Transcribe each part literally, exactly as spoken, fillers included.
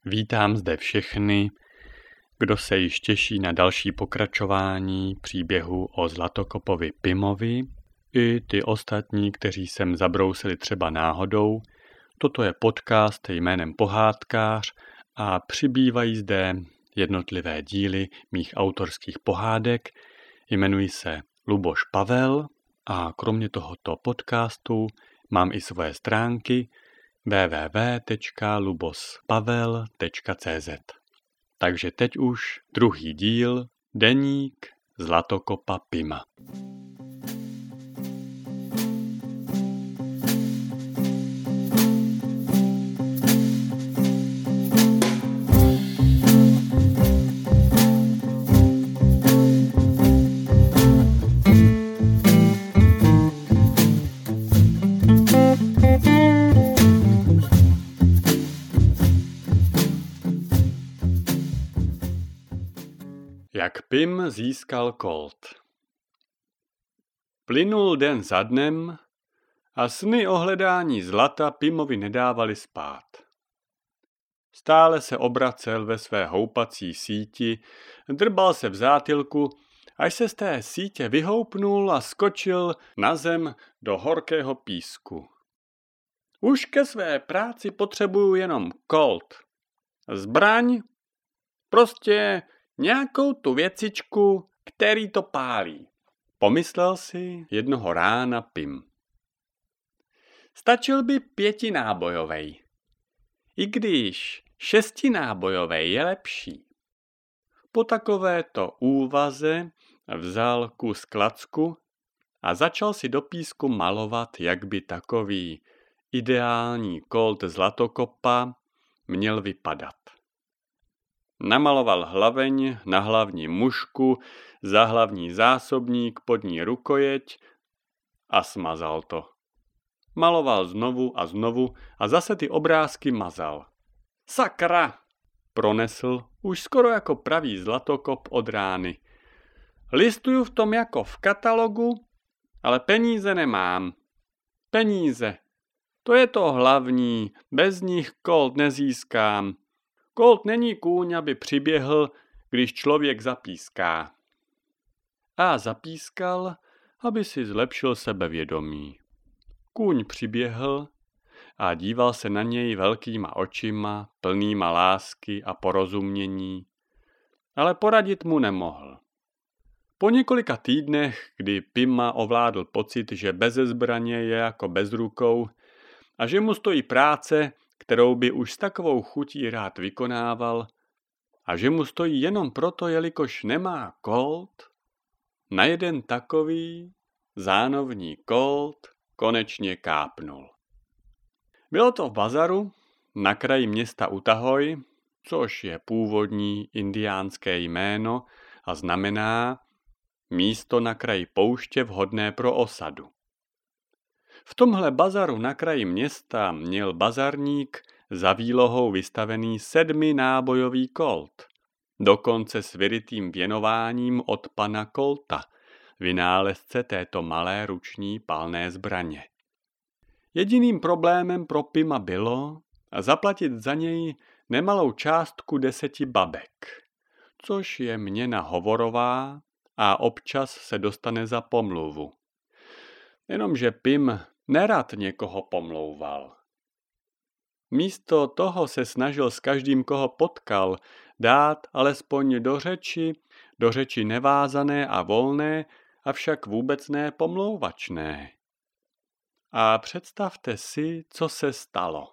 Vítám zde všechny, kdo se již těší na další pokračování příběhu o Zlatokopovi Pimovi, i ty ostatní, kteří sem zabrousili třeba náhodou. Toto je podcast jménem Pohádkář a přibývají zde jednotlivé díly mých autorských pohádek. Jmenuji se Luboš Pavel a kromě tohoto podcastu mám i svoje stránky w w w tečka lubospavel tečka c z. Takže teď už druhý díl, deník Zlatokopa Pima. Jak Pim získal Colt. Plynul den za dnem a sny o hledání zlata Pimovi nedávali spát. Stále se obracel ve své houpací síti, drbal se v zátylku, až se z té sítě vyhoupnul a skočil na zem do horkého písku. Už ke své práci potřebuju jenom Colt. Zbraň? Prostě nějakou tu věcičku, který to pálí. Pomyslel si jednoho rána Pim. Stačil by pětinábojovej. I když šestinábojovej je lepší. Po takovéto úvaze vzal kus klacku a začal si do písku malovat, jak by takový ideální Colt Zlatokopa měl vypadat. Namaloval hlaveň na hlavní mušku, za hlavní zásobník, pod ní rukojeť a smazal to. Maloval znovu a znovu a zase ty obrázky mazal. Sakra! Pronesl už skoro jako pravý Zlatokop od rány. Listuju v tom jako v katalogu, ale peníze nemám. Peníze. To je to hlavní, bez nich Colt nezískám. Colt není kůň, aby přiběhl, když člověk zapíská. A zapískal, aby si zlepšil sebevědomí. Kůň přiběhl a díval se na něj velkýma očima, plnýma lásky a porozumění, ale poradit mu nemohl. Po několika týdnech, kdy Pima ovládl pocit, že beze zbraně je jako bez rukou a že mu stojí práce, kterou by už s takovou chutí rád vykonával, a že mu stojí jenom proto, jelikož nemá Colt, na jeden takový zánovní Colt konečně kápnul. Bylo to v bazaru na kraji města Utahoj, což je původní indiánské jméno a znamená místo na kraji pouště vhodné pro osadu. V tomhle bazaru na kraji města měl bazarník za výlohou vystavený sedminábojový Colt, dokonce s vyrytým věnováním od pana Colta, vynálezce této malé ruční palné zbraně. Jediným problémem pro Pima bylo zaplatit za něj nemalou částku deseti babek, což je měna hovorová a občas se dostane za pomluvu. Jenomže Pim nerad někoho pomlouval. Místo toho se snažil s každým, koho potkal, dát alespoň do řeči, do řeči nevázané a volné, avšak vůbec ne pomlouvačné. A představte si, co se stalo.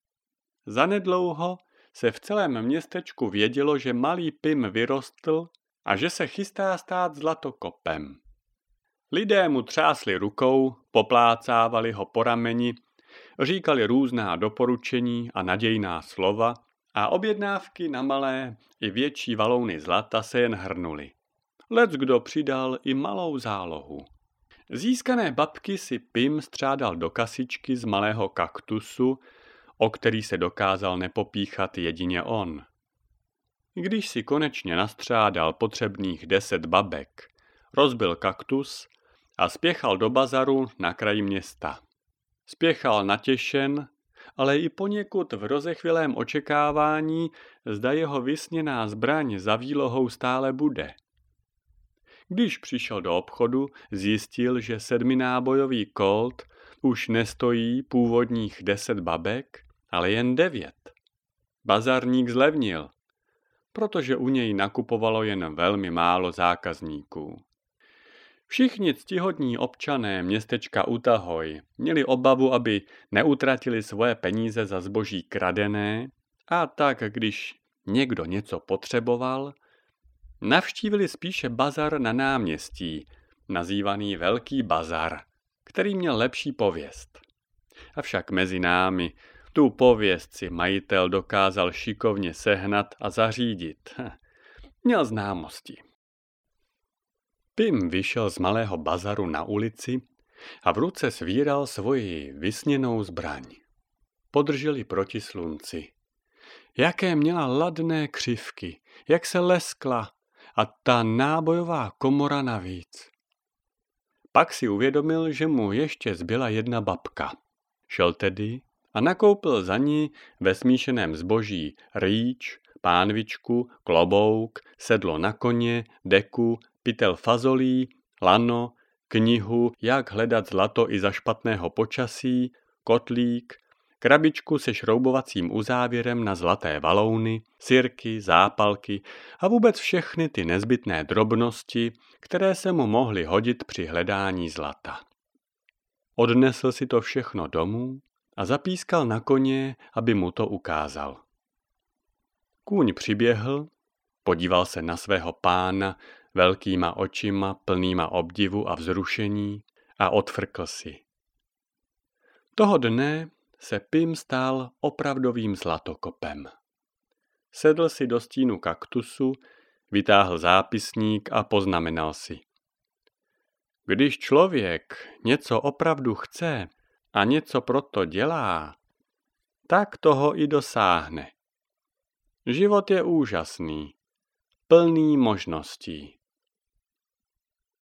Zanedlouho se v celém městečku vědělo, že malý Pim vyrostl a že se chystá stát Zlatokopem. Lidé mu třásli rukou, poplácávali ho po rameni, říkali různá doporučení a nadějná slova a objednávky na malé i větší valouny zlata se jen hrnuly. Leckdo přidal i malou zálohu. Získané babky si Pim střádal do kasičky z malého kaktusu, o který se dokázal nepopíchat jedině on. Když si konečně nastřádal potřebných deset babek, rozbil kaktus a spěchal do bazaru na kraji města. Spěchal natěšen ale i poněkud v rozechvělém očekávání, zda jeho vysněná zbraň za výlohou stále bude. Když přišel do obchodu, zjistil, že sedminábojový Colt už nestojí původních deset babek, ale jen devět. Bazarník zlevnil, protože u něj nakupovalo jen velmi málo zákazníků. Všichni ctihodní občané městečka Utahoj měli obavu, aby neutratili svoje peníze za zboží kradené, a tak, když někdo něco potřeboval, navštívili spíše bazar na náměstí, nazývaný Velký bazar, který měl lepší pověst. Avšak mezi námi tu pověst si majitel dokázal šikovně sehnat a zařídit. Měl známosti. Pim vyšel z malého bazaru na ulici a v ruce svíral svoji vysněnou zbraň. Podržel ji proti slunci. Jaké měla ladné křivky, jak se leskla, a ta nábojová komora navíc. Pak si uvědomil, že mu ještě zbyla jedna babka. Šel tedy a nakoupil za ní ve smíšeném zboží rýč, pánvičku, klobouk, sedlo na koně, deku, pytel fazolí, lano, knihu Jak hledat zlato i za špatného počasí, kotlík, krabičku se šroubovacím uzávěrem na zlaté valouny, sirky, zápalky a vůbec všechny ty nezbytné drobnosti, které se mu mohly hodit při hledání zlata. Odnesl si to všechno domů a zapískal na koně, aby mu to ukázal. Kůň přiběhl, podíval se na svého pána velkýma očima plnýma obdivu a vzrušení a odfrkl si. Toho dne se Pim stál opravdovým zlatokopem. Sedl si do stínu kaktusu, vytáhl zápisník a poznamenal si. Když člověk něco opravdu chce a něco proto dělá, tak toho i dosáhne. Život je úžasný, plný možností.